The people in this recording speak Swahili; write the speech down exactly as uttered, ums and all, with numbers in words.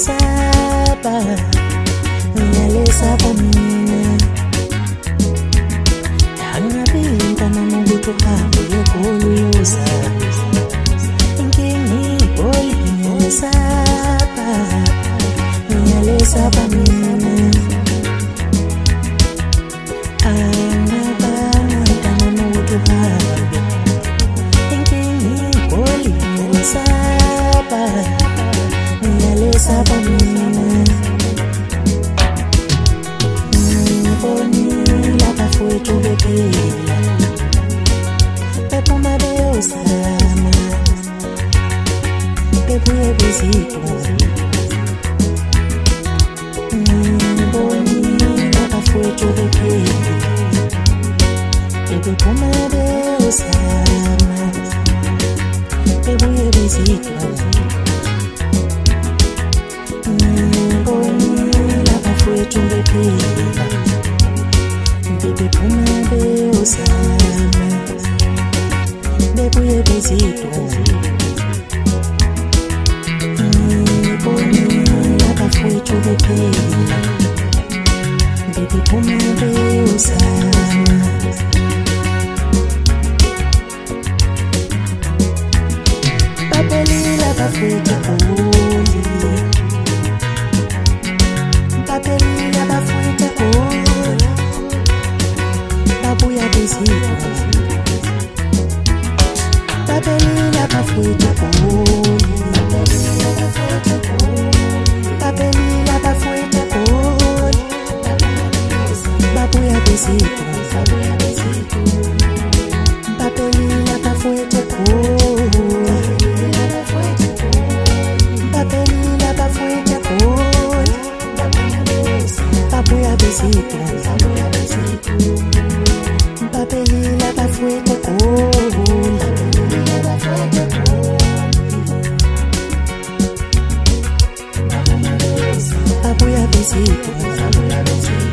ngiyalesaba ngiyalesaba mina angabinta noma ukuthi uhambe egoli uyoza inkingi igoli ngiyalesaba ngiyalesaba mina angabinta noma ukuthi uhambe inkingi igoli ngiyalesaba ngiyalesaba mina ngibonile abafowethu bephila bephuma beyozama bebuye bezidwa ngibonile abafowethu bephila bephuma beyozama bebuye bezidwa ngibonile abafowethu bephila bephuma beyozama bebuye bezidwa ngibonile abafowethu bephila bephuma beyozama baphelile abafowethu egoli baphelile abafowethu egoli babuya bezidwa baphelile abafowethu egoli baphelile abafowethu egoli babuya bezidwa baphelile abafowethu egoli baphelile abafowethu egoli babuya bezidwa baphelile abafowethu egoli babuya bezidwa